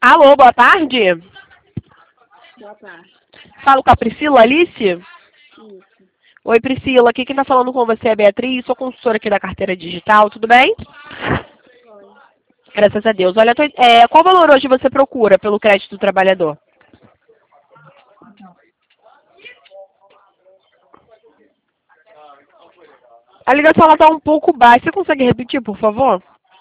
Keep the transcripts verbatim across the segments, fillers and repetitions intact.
Alô, boa tarde. Boa tarde. Falo com a Priscila Alice? Isso. Oi, Priscila. Aqui quem tá falando com você é a Beatriz, sou consultora aqui da carteira digital, tudo bem? Oi. Graças a Deus. Olha, tô- é, qual valor hoje você procura pelo crédito do trabalhador? A ligação ela tá um pouco baixa. Você consegue repetir, por favor?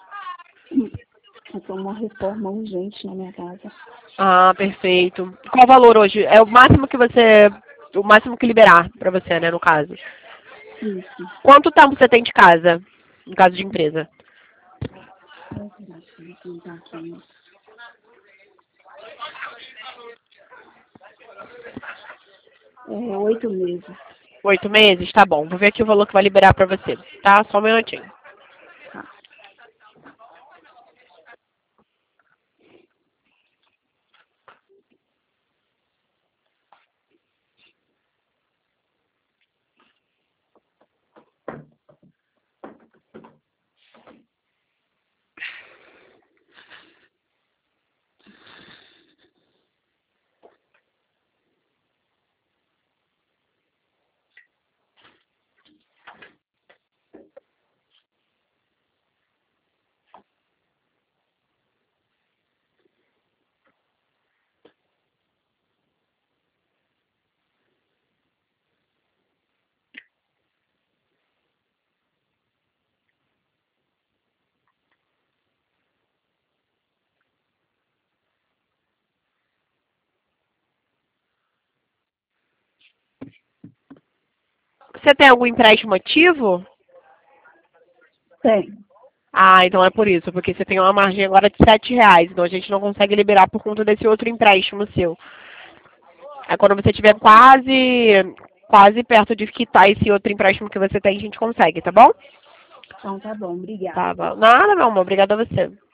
Eu tô numa reforma urgente na minha casa. Ah, perfeito. Qual valor hoje? É o máximo que você, o máximo que liberar pra você, né, no caso. Isso. Quanto tempo você tem de casa, no caso de empresa? Ai, peraí, deixa eu contar aqui. É, oito meses. Oito meses? Tá bom. Vou ver aqui o valor que vai liberar pra você, tá? Só um minutinho. Tá. Você tem algum empréstimo ativo? Tem. Ah, então é por isso, porque você tem uma margem agora de sete reais, então a gente não consegue liberar por conta desse outro empréstimo seu. Aí quando você estiver quase, quase perto de quitar esse outro empréstimo que você tem, a gente consegue, tá bom? Então tá bom, obrigada. Tá bom. Nada, meu amor. Obrigada a você.